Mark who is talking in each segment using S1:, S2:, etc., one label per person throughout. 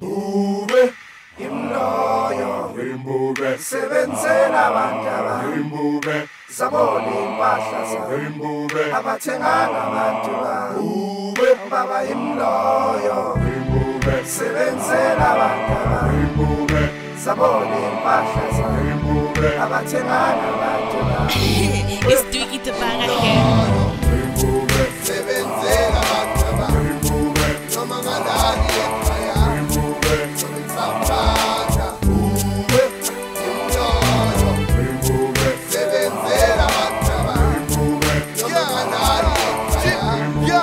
S1: Ube imloyo Rimbuke sebenzela abantu Rimbuke sabona impahla Rimbuke abathengana abantu Ube baba imloyo Rimbuke sebenzela abantu Rimbuke sabona impahla Rimbuke abathengana abantu
S2: It's Dwiki Tabanga here.
S1: Rimbuke sebenzela abantu Rimbuke noma ngalani ekhaya Rimbuke sabenzela Ube imloyo Rimbuke sebenzela abantu Rimbuke noma ngalani ekhaya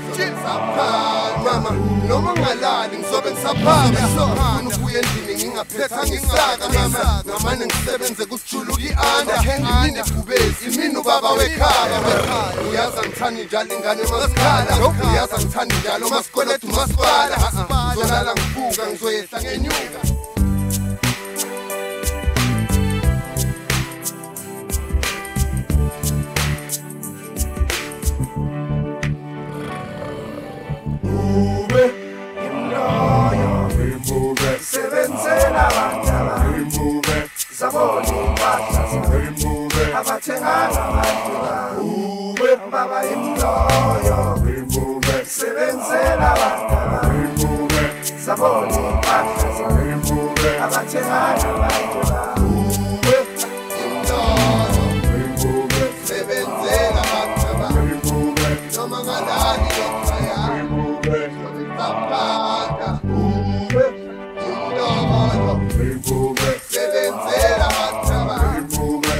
S1: Mama noma ngalani ngizobe ngisaphanga ufuna ukuya endlini ngingaphetha ngisaka mama ngamane ngisebenze kusijuluka i-under ngilinde kubezi mina ubaba wekhaya uyazi angithandi njalo ingane masikhala uyazi angithandi njalo masikweleta umasipala ngizolala ngibuka ngizoyehla ngenyuka sebenzela abantu Rimbuke sabona impahla Rimbuke abathengana abantu Ube baba imloyo Rimbuke sebenzela abantu Rimbuke sabona impahla Rimbuke abathengana abantu Ube imloyo Rimbuke sebenzela abantu Rimbuke noma ngalani ekhaya Rimbuke sabaphatha Rimbuke sebenzela abantu Rimbuke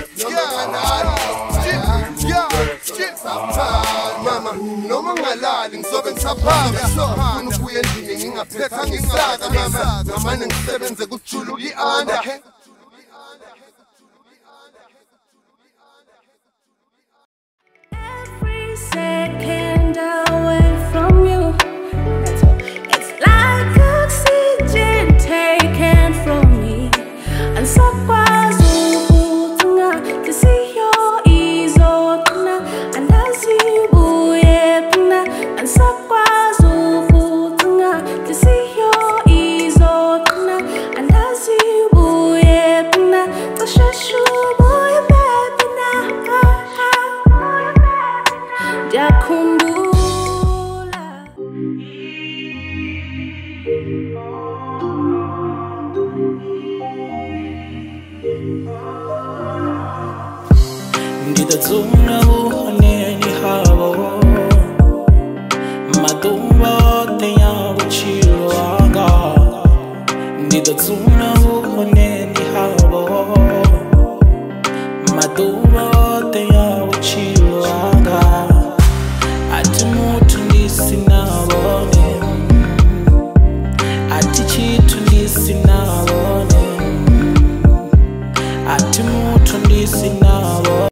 S1: mama noma ngalali ngizobe ngisaphanga ufuna ukuya endlini ngingaphetha ngisaka mama ngamane ngisebenze kusijuluka i-under
S3: Every second away from you, it's like oxygen taken from me. And so to see your izokna and as you and so to see your izokna and as you to shashu boy Yakundula
S4: Ngitathunga